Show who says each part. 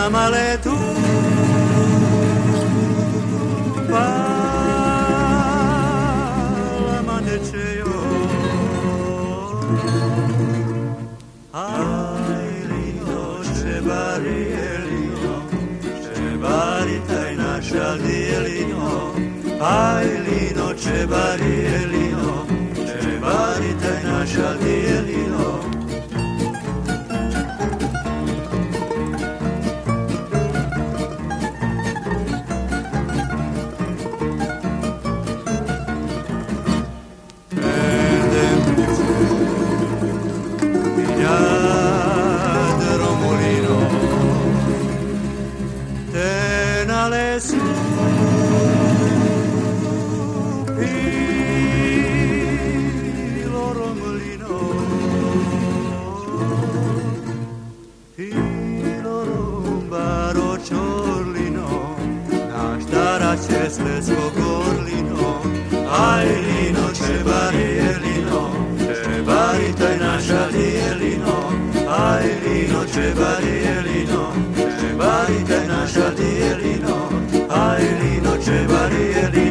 Speaker 1: male tu la maneceo ai lino cebari elino cebari taj naša dijelino ai lino cebari elino cebari taj naša dijelino Svesko gorlino, aj lino, čebari je lino, čebari taj naša dijelino, aj lino, čebari je lino, čebari taj naša dijelino, aj lino, čebari je lino.